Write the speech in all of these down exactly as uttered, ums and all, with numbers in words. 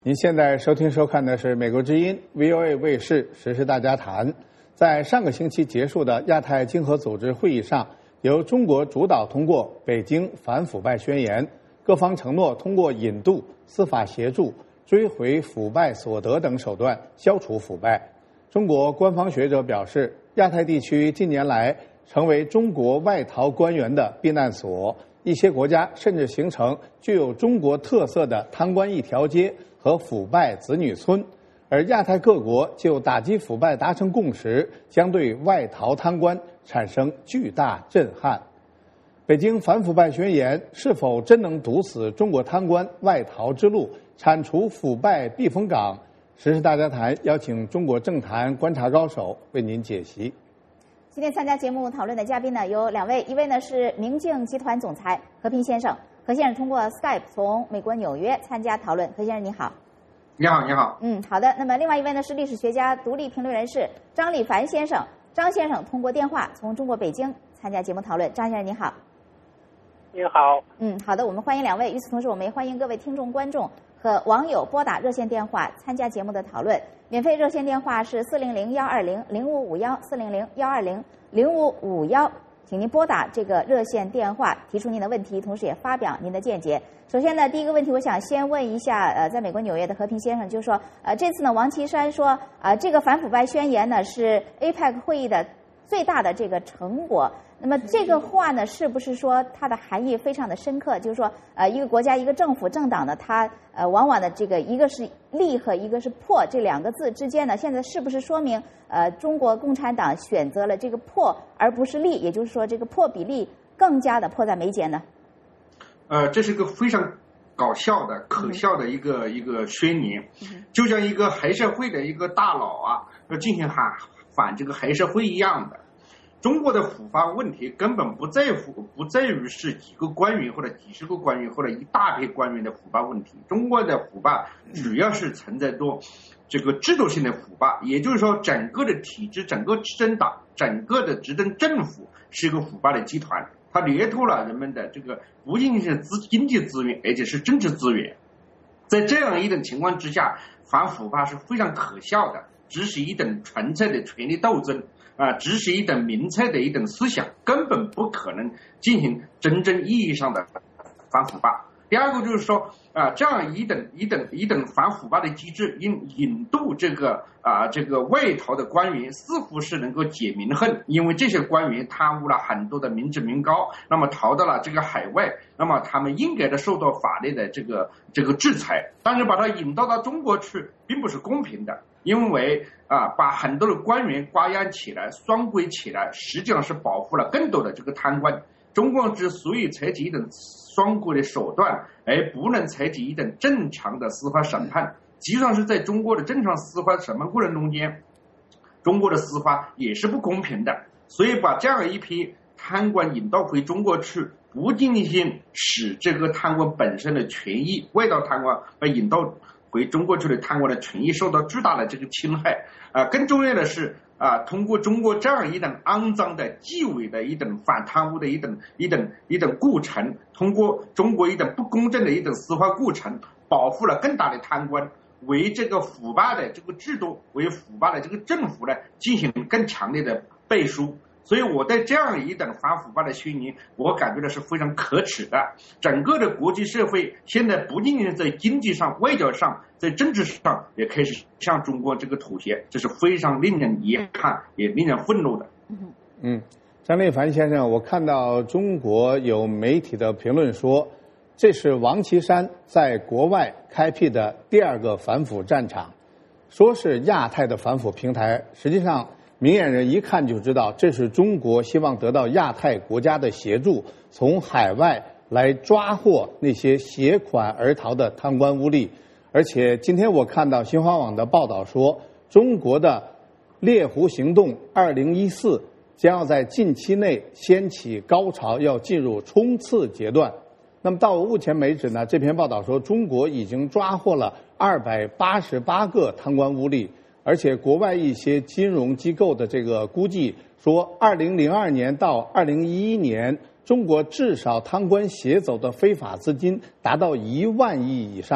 您现在收听收看的是美国之音 V O A 卫视时事大家谈。在上个星期结束的亚太经合组织会议上，由中国主导通过《北京反腐败宣言》，各方承诺通过引渡、司法协助、追回腐败所得等手段消除腐败。中国官方学者表示，亚太地区近年来成为中国外逃官员的避难所，一些国家甚至形成具有中国特色的贪官一条街和腐败子女村，而亚太各国就打击腐败达成共识，将对外逃贪官产生巨大震撼。北京反腐败宣言是否真能堵死中国贪官外逃之路，铲除腐败避风港？时事大家谈邀请中国政坛观察高手为您解析。 今天参加节目讨论的嘉宾呢有两位，一位呢是明镜集团总裁何平先生。何先生通过 Skype 从美国纽约参加讨论。何先生你好。 你好，你好。 嗯，好的。那么另外一位呢是历史学家、独立评论人士张立凡先生。张先生通过电话从中国北京参加节目讨论。张先生你好。 你好。 嗯，好的，我们欢迎两位。与此同时，我们也欢迎各位听众、观众和网友拨打热线电话参加节目的讨论。免费热线电话是四零零幺二零零五五幺四零零幺二零零五五幺。请您拨打这个热线电话，提出您的问题，同时也发表您的见解。首先呢，第一个问题，我想先问一下，呃，在美国纽约的和平先生，就是说，呃，这次呢，王岐山说，呃，这个反腐败宣言呢是 A P E C 会议的最大的这个成果。那么这个话呢，是不是说它的含义非常的深刻？就是说，呃，一个国家、一个政府、政党呢，它呃，往往的这个一个是利和一个是破这两个字之间呢，现在是不是说明呃，中国共产党选择了这个破而不是利？也就是说，这个破比利更加的迫在眉睫呢？ 呃，这是个非常搞笑的、可笑的一个、嗯、一个宣言，就像一个黑社会的一个大佬啊，要进行反反这个黑社会一样的。中国的腐败问题根本不在乎，不在于是几个官员或者几十个官员或者一大批官员的腐败问题。中国的腐败主要是存在着这个制度性的腐败，也就是说，整个的体制、整个执政党、整个的执政政府是一个腐败的集团，它掠夺了人们的这个不仅仅是资经济资源，而且是政治资源。在这样一种情况之下，反腐败是非常可笑的，只是一种纯粹的权力斗争。啊，只是一等民粹的一等思想，根本不可能进行真正意义上的反腐败。第二个就是说，啊，这样一等一等一等反腐败的机制，引引渡这个啊这个外逃的官员，似乎是能够解民恨，因为这些官员贪污了很多的民脂民膏，那么逃到了这个海外，那么他们应该的受到法律的这个这个制裁，但是把他引渡到中国去，并不是公平的。因为啊，把很多的官员瓜养起来、双规起来，实际上是保护了更多的这个贪官。中国之所以采取一种双规的手段，而不能采取一种正常的司法审判，实际上是在中国的正常司法审判过程中间，中国的司法也是不公平的。所以把这样一批贪官引到回中国去，不仅仅使这个贪官本身的权益，外逃贪官被引到回中国去的贪官的权益受到巨大的这个侵害啊、呃！更重要的是啊、呃，通过中国这样一等肮脏的、纪委的一等反贪污的一等一等一等过程，通过中国一等不公正的一等司法过程，保护了更大的贪官，为这个腐败的这个制度、为腐败的这个政府呢进行更强烈的背书。所以我对这样一等反腐败的宣言，我感觉到是非常可耻的。整个的国际社会现在不仅仅在经济上、外交上，在政治上也开始向中国这个妥协，这是非常令人遗憾也令人愤怒的。 嗯，张立凡先生，我看到中国有媒体的评论说，这是王岐山在国外开辟的第二个反腐战场，说是亚太的反腐平台，实际上明眼人一看就知道，这是中国希望得到亚太国家的协助，从海外来抓获那些携款而逃的贪官污吏。而且今天我看到新华网的报道说，中国的猎狐行动二零一四将要在近期内掀起高潮，要进入冲刺阶段。那么到目前为止呢，这篇报道说，中国已经抓获了二百八十八个贪官污吏。而且国外一些金融机构的这个估计说，二零零二年到二零一一年，中国至少贪官携走的非法资金达到一万亿以上。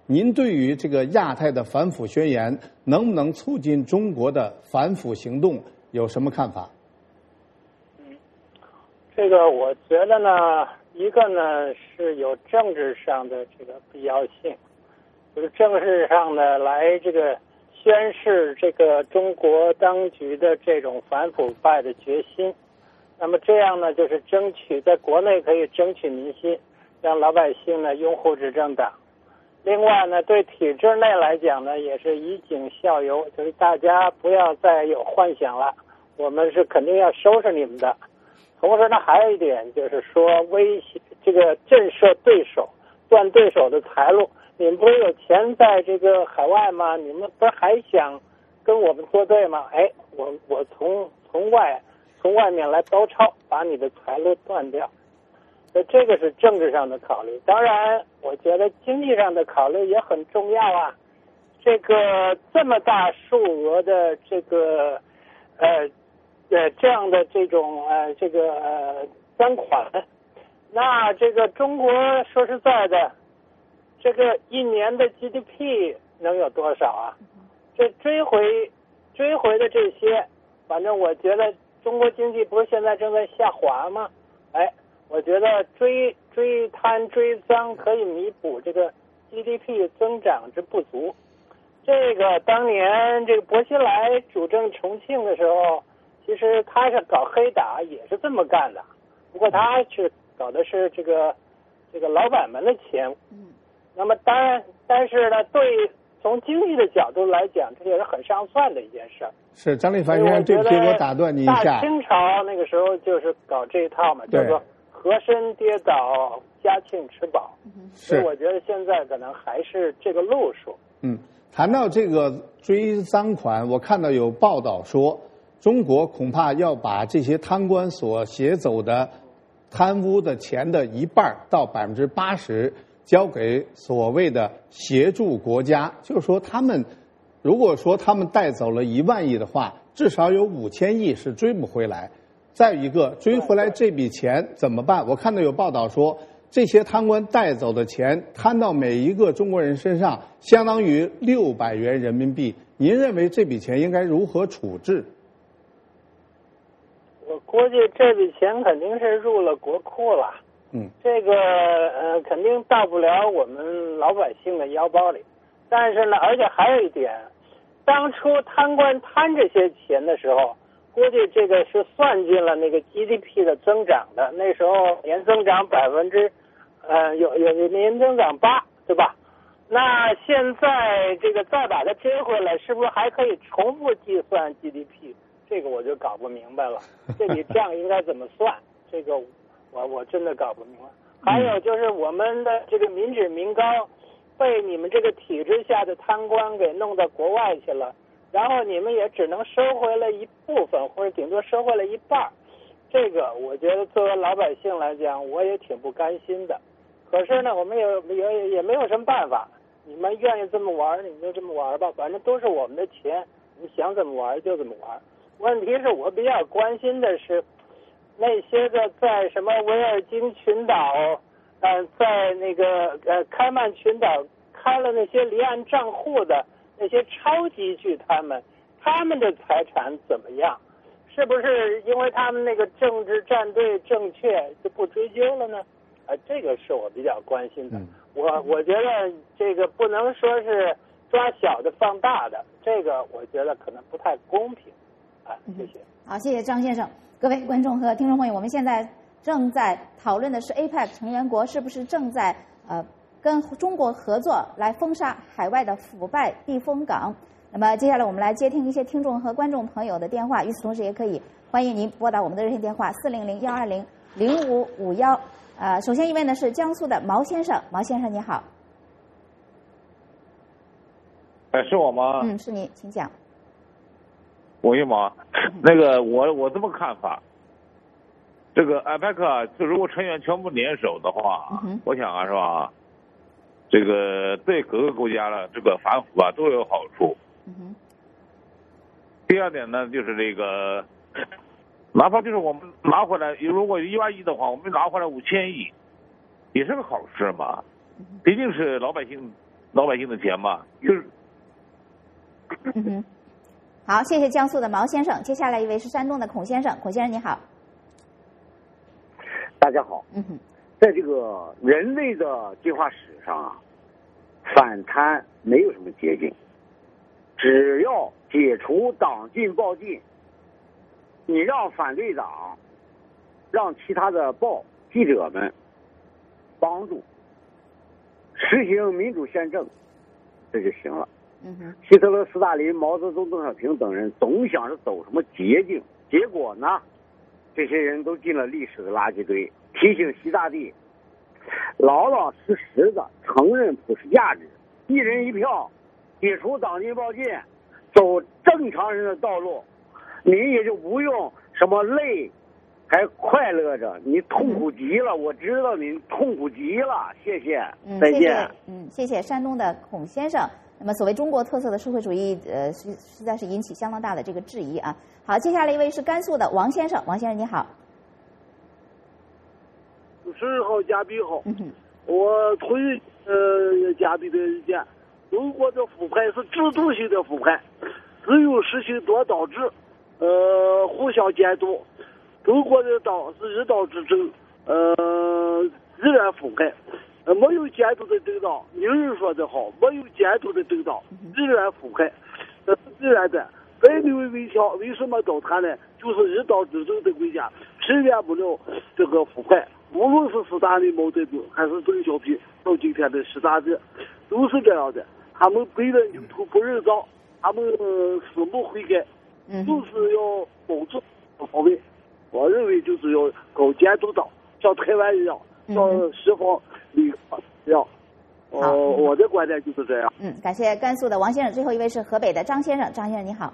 您对于这个亚太的反腐宣言能不能促进中国的反腐行动有什么看法？ 嗯，这个我觉得呢，一个呢是有政治上的这个必要性，就是政治上的来这个宣示这个中国当局的这种反腐败的决心。那么这样呢，就是争取在国内可以争取民心，让老百姓呢拥护执政党。另外呢，对体制内来讲呢，也是以儆效尤，就是大家不要再有幻想了，我们是肯定要收拾你们的。同时呢，还有一点就是说，威胁这个震慑对手，断对手的财路。你们不是有钱在这个海外吗？你们不是还想跟我们作对吗？哎，我我从从外从外面来包抄，把你的财路断掉。所以这个是政治上的考虑。当然，我觉得经济上的考虑也很重要啊。这个这么大数额的这个呃呃这样的这种呃这个呃赃款，那这个中国说实在的，这个一年的 G D P 能有多少啊？这追回追回的这些，反正我觉得中国经济不是现在正在下滑吗？哎。我觉得追追贪追赃可以弥补这个 G D P 增长之不足。这个当年这个薄熙来主政重庆的时候，其实他是搞黑打，也是这么干的。不过他是搞的是这个这个老板们的钱。嗯。那么当然，但是呢，对从经济的角度来讲，这也是很上算的一件事。 是张立凡先生，对不起，我打断您一下。 大清朝那个时候就是搞这一套嘛，叫做和珅跌倒，嘉庆吃饱。所以我觉得现在可能还是这个路数。 嗯，谈到这个追赃款，我看到有报道说，中国恐怕要把这些贪官所携走的贪污的钱的一半到百分之八十交给所谓的协助国家，就是说他们如果说他们带走了一万亿的话，至少有五千亿是追不回来。再一个，追回来这笔钱怎么办？我看到有报道说，这些贪官带走的钱摊到每一个中国人身上，相当于六百元人民币。您认为这笔钱应该如何处置？ 我估计这笔钱肯定是入了国库了。 嗯， 这个呃肯定到不了我们老百姓的腰包里。但是呢，而且还有一点，当初贪官贪这些钱的时候，估计这个是算进了那个 G D P 的增长的，那时候年增长百分之，呃，有有有年增长八，对吧？那现在这个再把它追回来，是不是还可以重复计算 G D P？ 这个我就搞不明白了。这笔账应该怎么算？这个我我真的搞不明白。还有就是我们的这个民脂民膏，被你们这个体制下的贪官给弄到国外去了。然后你们也只能收回来一部分，或者顶多收回来一半，这个我觉得作为老百姓来讲，我也挺不甘心的。可是呢，我们也也也没有什么办法。你们愿意这么玩，你们就这么玩吧，反正都是我们的钱，你想怎么玩就怎么玩。问题是我比较关心的是，那些个在什么维尔京群岛，呃，在那个呃开曼群岛开了那些离岸账户的。那些超级巨贪们，他们的财产怎么样？是不是因为他们那个政治站队正确就不追究了呢？啊，这个是我比较关心的。嗯、我我觉得这个不能说是抓小的放大的，这个我觉得可能不太公平。啊，谢谢。 嗯、好，谢谢张先生。各位观众和听众朋友，我们现在正在讨论的是 A P E C 成员国是不是正在呃。跟中国合作来封杀海外的腐败避风港。那么接下来我们来接听一些听众和观众朋友的电话，与此同时也可以欢迎您拨打我们的热线电话四零零幺二零零五五幺。呃，首先一位呢是江苏的毛先生，毛先生你好。 哎，是我吗？ 嗯，是你，请讲。 我一毛，那个我我这么看法，这个 A P E C 就如果成员全部联手的话，嗯、我想啊是吧？这个对各个国家的这个反腐啊都有好处。嗯、第二点呢，就是这个，哪怕就是我们拿回来，如果一万亿的话，我们拿回来五千亿，也是个好事嘛。毕竟是老百姓老百姓的钱吧，就是。 嗯哼，好，谢谢江苏的毛先生。接下来一位是山东的孔先生，孔先生你好。 大家好。 嗯哼， 在这个人类的进化史上啊，反贪没有什么捷径，只要解除党禁报禁，你让反对党，让其他的报记者们帮助实行民主宪政，这就行了。 嗯哼， 希特勒、斯大林、毛泽东、邓小平等人总想着走什么捷径，结果呢，这些人都进了历史的垃圾堆。提醒习大帝老老实实的承认普世价值，一人一票，解除党禁报禁，走正常人的道路，你也就不用什么累还快乐着，你痛苦极了，我知道你痛苦极了，谢谢， 嗯、 再见。谢谢嗯，谢谢山东的孔先生。那么，所谓中国特色的社会主义，呃，实实在是引起相当大的这个质疑啊。好，接下来一位是甘肃的王先生，王先生你好。 主持人好，嘉宾好。 嗯哼， 我同意呃嘉宾的意见。中国的腐败是制度性的腐败，只有实行多党制，呃，互相监督。中国的党是一党执政，呃，依然腐败。呃，没有监督的政党，名人说的好，没有监督的政党依然腐败。这是自然的。百年围墙为什么倒塌呢？就是一党执政的国家实现不了这个腐败。无论是斯大林、毛泽东还是邓小平到今天的习大大，都是这样的。他们背了牛头不认账，他们呃死不悔改，就是要保住方面。我认为就是要搞监督党，像台湾一样，像西方美国一样。哦、呃，我的观点就是这样。 嗯，感谢甘肃的王先生。最后一位是河北的张先生，张先生你好。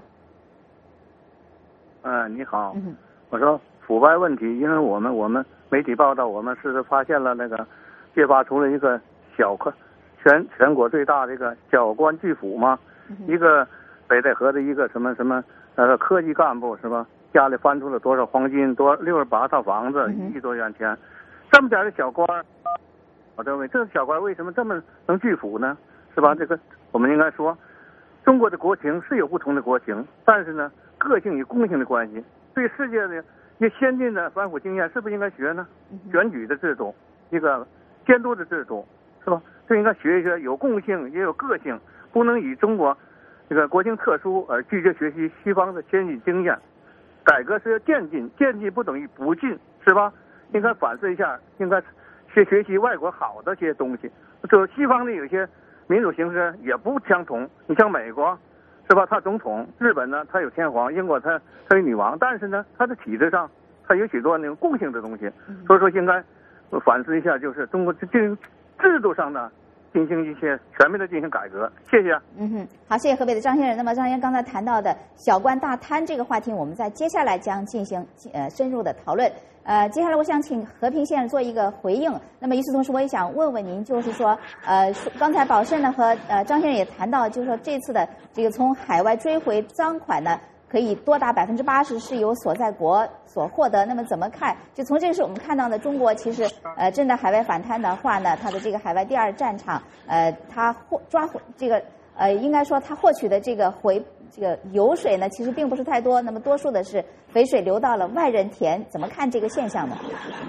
嗯、呃，你好。 嗯， 我说腐败问题，因为我们我们媒体报道，我们是发现了那个揭发出了一个小科全全国最大的一个小官巨腐嘛，嗯、一个北戴河的一个什么什么呃科级干部是吧？家里翻出了多少黄金，多六十八套房子， 嗯、 一亿多元钱，这么点的小官，我认为这个小官为什么这么能巨腐呢？是吧？这个我们应该说，中国的国情是有不同的国情，但是呢，个性与共性的关系，对世界的一些先进的反腐经验是不是应该学呢？选举的制度，一个监督的制度，是吧？这应该学一学，有共性也有个性，不能以中国这个国情特殊而拒绝学习西方的先进经验。改革是要渐进，渐进不等于不进，是吧？应该反思一下，应该去学习外国好的这些东西。就西方的有些民主形式也不相同，你像美国，是吧？他总统，日本呢，他有天皇，英国他他有女王，但是呢，他的体制上他有许多那种共性的东西，所以说应该反思一下，就是中国这制度上呢，进行一些全面的进行改革。谢谢。 嗯哼，好，谢谢河北的张先生。那么张先生刚才谈到的小官大贪这个话题，我们在接下来将进行呃深入的讨论。呃，接下来我想请和平先生做一个回应。那么与此同时，我也想问问您，就是说，呃，刚才宝胜呢和呃张先生也谈到，就是说这次的这个从海外追回赃款呢，可以多达百分之八十是由所在国所获得。那么怎么看？就从这个是我们看到的，中国其实呃真的海外反贪的话呢，它的这个海外第二战场，呃，它获抓回这个呃，应该说它获取的这个回这个油水呢，其实并不是太多。那么多数的是肥水流到了外人田。怎么看这个现象呢？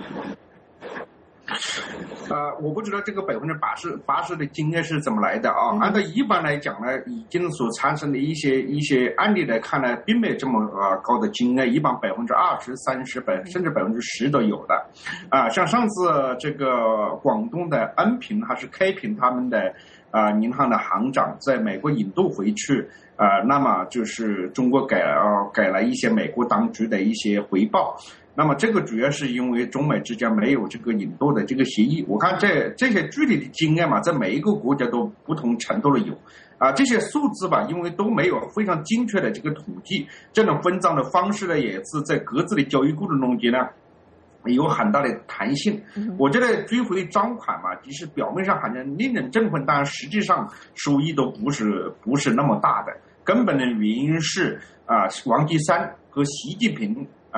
呃，我不知道这个百分之八十八十的经验是怎么来的啊？ 嗯、 按照一般来讲呢，已经所产生的一些一些案例来看呢，并没有这么呃高的经验，一般百分之二十、三十百甚至百分之十都有的。啊、呃，像上次这个广东的恩平还是开平他们的啊、呃、银行的行长在美国引渡回去，呃，那么就是中国给呃给了一些美国当局的一些回报。那么这个主要是因为中美之间没有这个引渡的这个协议。我看这这些具体的经验嘛，在每一个国家都不同程度的有啊。这些数字吧，因为都没有非常精确的这个统计，这种分账的方式呢，也是在各自的交易过程中间呢有很大的弹性。我觉得追回赃款嘛，即使表面上好像令人振奋，但实际上收益都不是不是那么大的。根本的原因是啊，王岐山和习近平啊。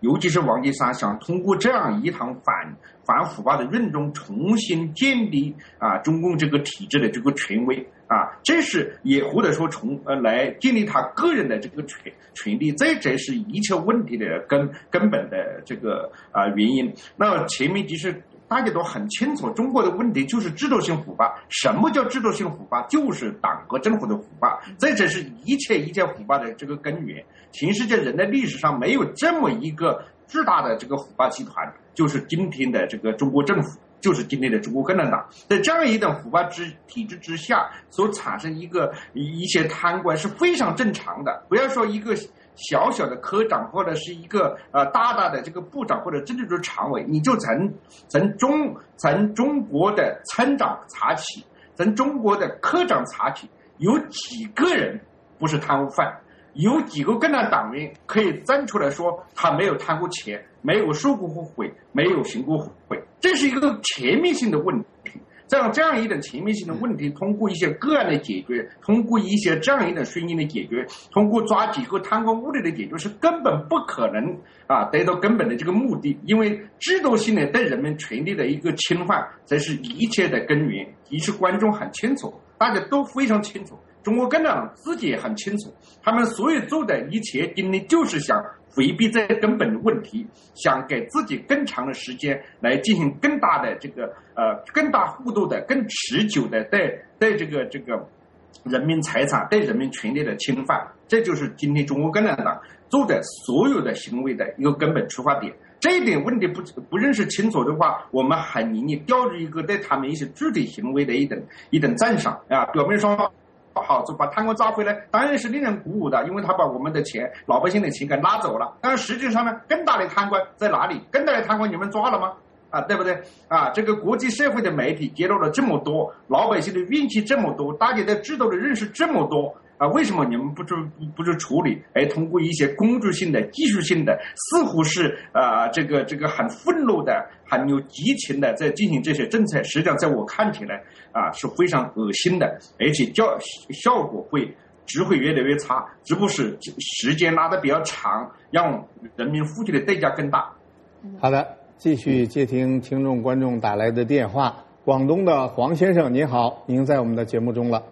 尤其是王岐山想通过这样一场反反腐败的运动，重新建立啊中共这个体制的这个权威啊，这是也或者说从呃来建立他个人的这个权权利，这才是一切问题的根根本的这个啊原因。那前面其实大家都很清楚，中国的问题就是制度性腐败。什么叫制度性腐败？就是党和政府的腐败，这才是一切一切腐败的这个根源。全世界人类历史上没有这么一个巨大的这个腐败集团，就是今天的这个中国政府，就是今天的中国共产党。在这样一种腐败之体制之下，所产生一个一些贪官是非常正常的。不要说一个小小的科长或者是一个呃大大的这个部长或者政治局常委，你就从从中从中国的村长查起，从中国的科长查起，有几个人不是贪污犯？有几个共产党员可以站出来说他没有贪过钱，没有受过贿，没有行过贿？这是一个全面性的问题。这样这样一种全面性的问题，通过一些个案的解决，通过一些这样一种宣言的解决，通过抓几个贪官污吏的解决，是根本不可能啊得到根本的这个目的。因为制度性的对人们权利的一个侵犯，才是一切的根源。其实观众很清楚，大家都非常清楚，中国共产党自己也很清楚，他们所有做的一切精力就是想回避这根本的问题，想给自己更长的时间来进行更大的这个呃更大幅度的、更持久的对对这个这个人民财产、对人民权利的侵犯。这就是今天中国共产党做的所有的行为的一个根本出发点。这一点问题不不认识清楚的话，我们很容易掉入一个对他们一些具体行为的一等一等赞赏啊，表面上好，就把贪官抓回来，当然是令人鼓舞的，因为他把我们的钱、老百姓的钱给拉走了。但是实际上呢，更大的贪官在哪里？更大的贪官你们抓了吗？啊，对不对？啊，这个国际社会的媒体揭露了这么多，老百姓的怨气这么多，大家对制度的认识这么多。啊，为什么你们不去不去处理？哎，通过一些工具性的、技术性的，似乎是啊、呃，这个这个很愤怒的、很有激情的，在进行这些政策，实际上在我看起来啊是非常恶心的，而且效效果会只会越来越差，只不过是时间拉得比较长，让人民付出的代价更大。 好的，继续接听听众观众打来的电话。广东的黄先生，您好，您在我们的节目中了。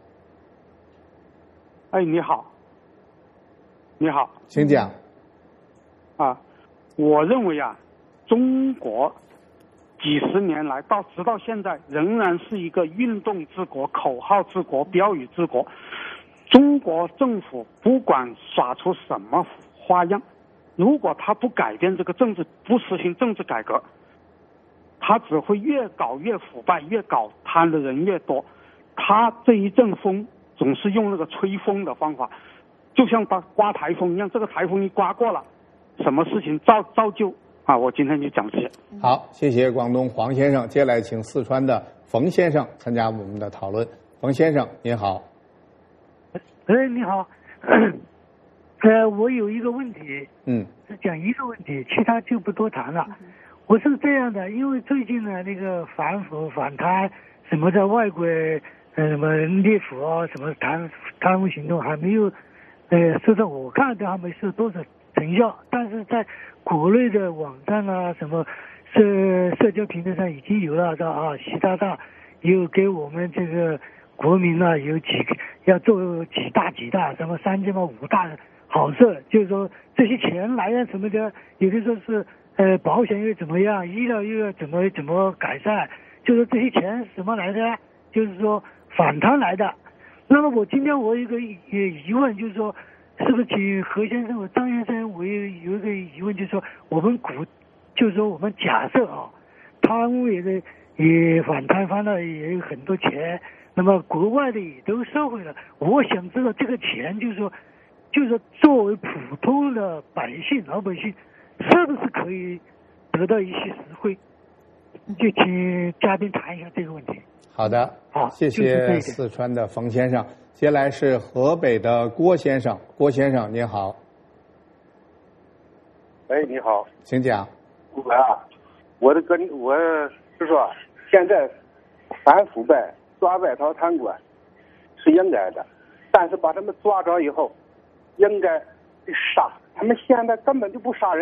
哎，你好，你好， 请讲。 啊，我认为啊，中国几十年来到直到现在，仍然是一个运动治国、口号治国、标语治国。中国政府不管耍出什么花样，如果他不改变这个政治，不实行政治改革，他只会越搞越腐败，越搞贪的人越多。他这一阵风总是用那个吹风的方法，就像刮刮台风一样，这个台风一刮过了，什么事情照照旧啊！我今天就讲这些。 好，谢谢广东黄先生。接下来请四川的冯先生参加我们的讨论。冯先生，您好。 哎，你好。呃，我有一个问题， 嗯， 是讲一个问题，其他就不多谈了。我是这样的，因为最近呢，那个反腐反贪什么的外国。呃，什么猎腐啊，什么贪贪污行动还没有，呃，受到我看到还没受多少成效，但是在国内的网站啊，什么社社交平台上已经有了的啊，习大大有给我们这个国民呢、啊、有几个要做几大几大，什么三件嘛五大好事，就是说这些钱来源什么的，有的说是呃保险又怎么样，医疗又要怎么怎么改善，就是这些钱什么来的，就是说。反贪来的，那么我今天我有一个疑问，就是说，是不是请何先生和张先生，我有有一个疑问，就是说，我们股，就是说我们假设啊，贪污也的也反贪翻了也有很多钱，那么国外的也都收回了，我想知道这个钱，就是说，就是说作为普通的百姓老百姓，是不是可以得到一些实惠？就请嘉宾谈一下这个问题。 好的， 好， 谢谢四川的冯先生。接下来是河北的郭先生，郭先生您好。 哎，你好， 请讲。 我啊，我的跟我是说，现在反腐败、抓外逃贪官是应该的，但是把他们抓着以后，应该杀。他们现在根本就不杀人，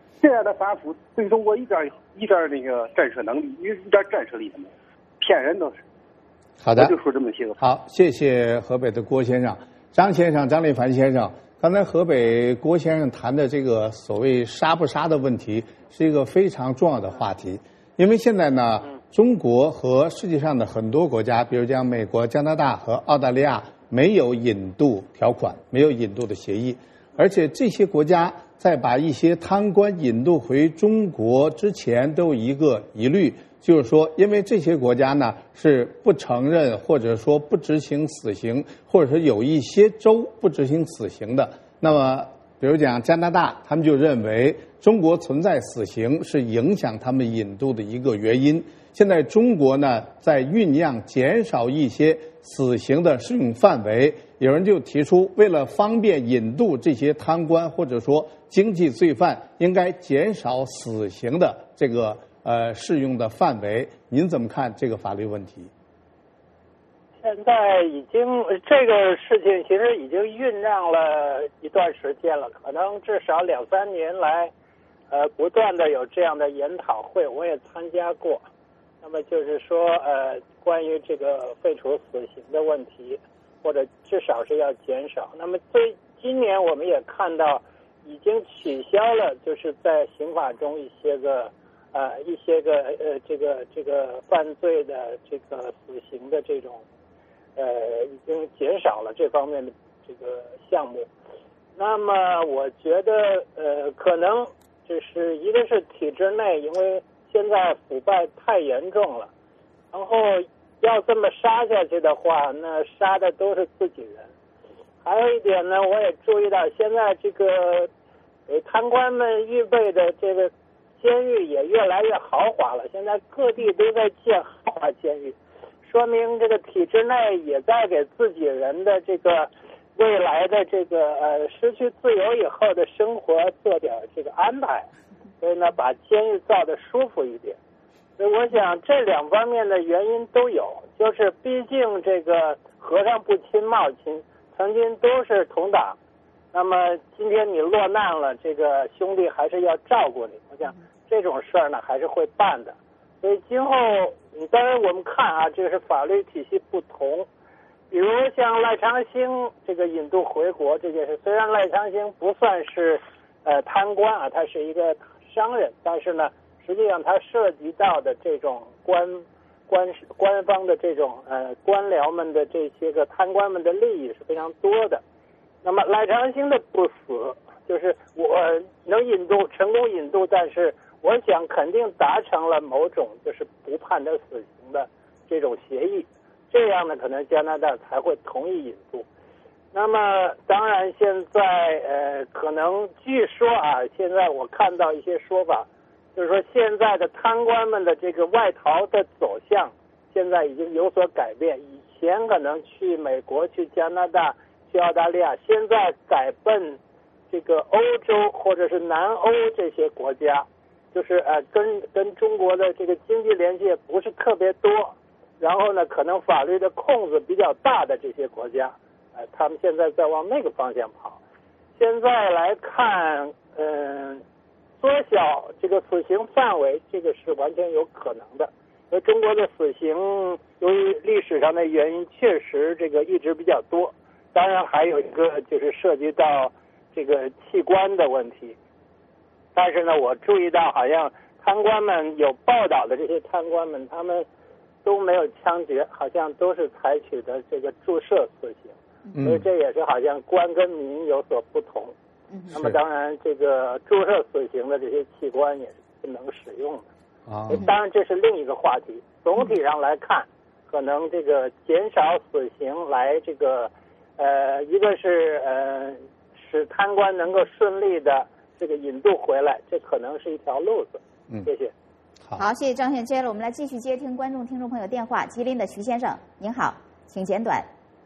这样的反腐对中国一点一点那个震慑能力，一一点震慑力都没有，骗人都是。 好的， 我就说这么些个。 好，谢谢河北的郭先生、张先生、张立凡先生。刚才河北郭先生谈的这个所谓杀不杀的问题，是一个非常重要的话题。因为现在呢，中国和世界上的很多国家，比如讲美国、加拿大和澳大利亚，没有引渡条款，没有引渡的协议，而且这些国家在把一些贪官引渡回中国之前，都有一个疑虑。就是说，因为这些国家呢是不承认或者说不执行死刑，或者是有一些州不执行死刑的。那么，比如讲加拿大，他们就认为中国存在死刑是影响他们引渡的一个原因。现在中国呢在酝酿减少一些死刑的适用范围，有人就提出，为了方便引渡这些贪官或者说经济罪犯，应该减少死刑的这个。呃，适用的范围，您怎么看这个法律问题？ 现在已经这个事情其实已经酝酿了一段时间了，可能至少两三年来，呃，不断的有这样的研讨会，我也参加过。那么就是说，呃，关于这个废除死刑的问题，或者至少是要减少。那么最今年我们也看到，已经取消了，就是在刑法中一些个。呃，一些个呃，这个这个犯罪的这个死刑的这种，呃，已经减少了这方面的这个项目。那么，我觉得呃，可能就是一个是体制内，因为现在腐败太严重了，然后要这么杀下去的话，那杀的都是自己人。还有一点呢，我也注意到现在这个给贪官们预备的这个。监狱也越来越豪华了，现在各地都在建豪华监狱，说明这个体制内也在给自己人的这个未来的这个呃失去自由以后的生活做点这个安排，所以呢把监狱造得舒服一点。所以我想这两方面的原因都有，就是毕竟这个和尚不亲冒亲，曾经都是同党。那么今天你落难了，这个兄弟还是要照顾你。我想这种事儿呢还是会办的。所以今后，当然我们看啊，这是法律体系不同。比如像赖昌星这个引渡回国这件事，虽然赖昌星不算是呃贪官啊，他是一个商人，但是呢，实际上他涉及到的这种官官官方的这种呃官僚们的这些个贪官们的利益是非常多的。那么赖昌星的不死，就是我能引渡成功引渡，但是我想肯定达成了某种就是不判他死刑的这种协议，这样呢可能加拿大才会同意引渡。那么当然现在呃可能据说啊，现在我看到一些说法，就是说现在的贪官们的这个外逃的走向现在已经有所改变，以前可能去美国、去加拿大、去澳大利亚，现在改奔这个欧洲或者是南欧这些国家，就是呃跟跟中国的这个经济联系也不是特别多，然后呢可能法律的空子比较大的这些国家，呃他们现在在往那个方向跑。现在来看，嗯、呃，缩小这个死刑范围，这个是完全有可能的。因为中国的死刑由于历史上的原因，确实这个一直比较多。当然还有一个就是涉及到这个器官的问题，但是呢，我注意到好像贪官们有报道的这些贪官们，他们都没有枪决，好像都是采取的这个注射死刑， 嗯、 所以这也是好像官跟民有所不同。嗯、那么当然，这个注射死刑的这些器官也是不能使用的。啊，当然这是另一个话题。总体上来看，可能这个减少死刑来这个。呃，一个是呃使贪官能够顺利的这个引渡回来，这可能是一条路子。嗯，谢谢。 好，好，谢谢张先生。接下来我们来继续接听观众、听众朋友电话。吉林的徐先生，您好，请简短。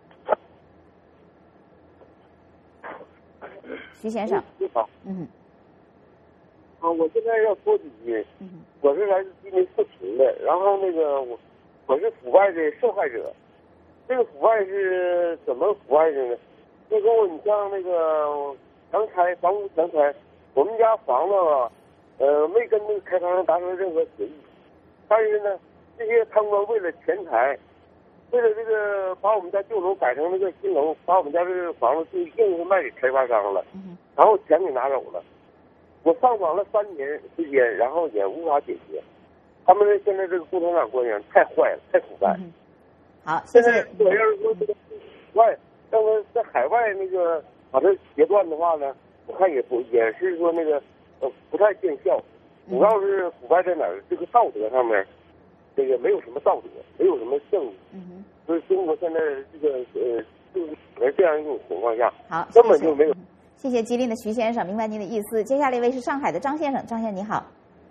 徐先生， 你好。 嗯。 啊，我现在要说几句。嗯。我是来自吉林富平的，然后那个我我是腐败的受害者。这个腐败是怎么腐败的呢？那个你像那个强拆房屋强拆，我们家房子呃，没跟那个开发商达成任何协议。但是呢，这些贪官为了钱财，为了这个把我们家旧楼改成那个新楼，把我们家这个房子就硬是卖给开发商了，然后钱给拿走了。我上访了三年时间，然后也无法解决。他们现在这个共产党官员太坏了，太腐败。 嗯、好，谢谢。 现在我要是说这个外，要是在海外那个把它截断的话呢，我看也不也是说那个呃不太见效。主要是腐败在哪儿？这个道德上面，这个没有什么道德，没有什么正义。 嗯、 所以中国现在这个呃就是在这样一种情况下， 好， 根本就没有。 谢谢吉林的徐先生，明白您的意思。接下来一位是上海的张先生，张先生你好。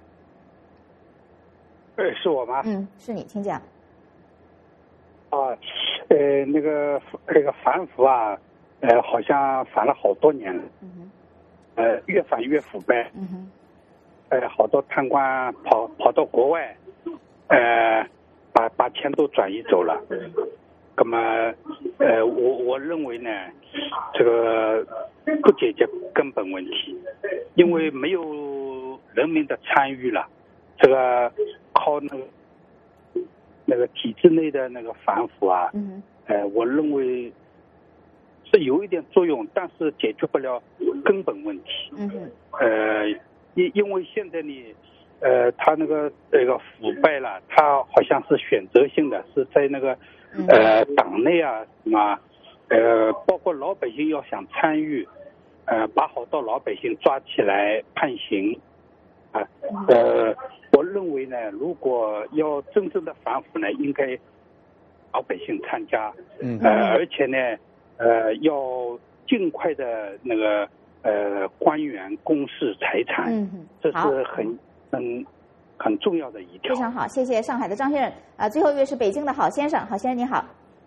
呃，是我吗？ 嗯，是你，请讲。 啊，呃，那个那个反腐啊，呃，好像反了好多年了。 嗯呃，越反越腐败。 嗯哼。 呃，好多贪官跑跑到国外，呃，把把钱都转移走了。那么，呃，我我认为呢，这个不解决根本问题，因为没有人民的参与了，这个靠那个那个体制内的那个反腐啊， 嗯， 呃，我认为是有一点作用，但是解决不了根本问题。 嗯哼， 呃，因因为现在呢，呃，他那个那个腐败了，他好像是选择性的，是在那个。呃，党内啊，什么，呃，包括老百姓要想参与，呃，把好多老百姓抓起来判刑，啊，呃，我认为呢，如果要真正的反腐呢，应该老百姓参加， 嗯， 呃，而且呢，呃，要尽快的那个呃官员公示财产， 嗯， 这是很很。很重要的一条。 非常好，谢谢上海的张先生。啊，最后一位是北京的郝先生，郝先生你好。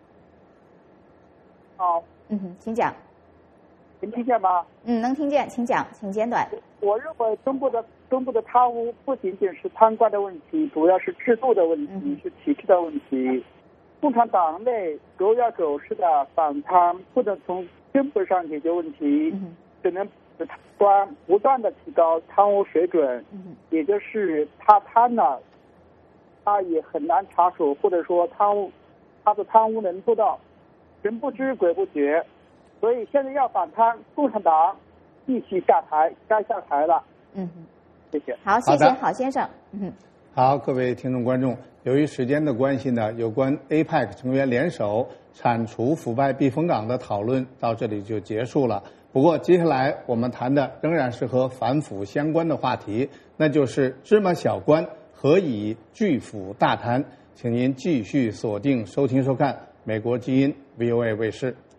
好。 嗯哼，请讲。 能听见吗？ 嗯，能听见，请讲，请简短。 我认为中国的中国的贪污不仅仅是贪官的问题，主要是制度的问题，嗯、是体制的问题。共产党内狗咬狗式的反贪，不能从根本上解决问题， 嗯、 只能。贪官不断的提高贪污水准， 嗯、 也就是他贪了，他也很难查处，或者说贪污，他的贪污能做到人不知鬼不觉，所以现在要反贪，共产党必须下台，该下台了。 嗯， 谢谢。 好，谢谢郝先生。嗯， 好，各位听众观众，由于时间的关系呢，有关 A P E C 成员联手铲除腐败避风港的讨论到这里就结束了。不过接下来我们谈的仍然是和反腐相关的话题，那就是芝麻小官何以拒腐大贪。请您继续锁定收听收看美国之音 V O A 卫视。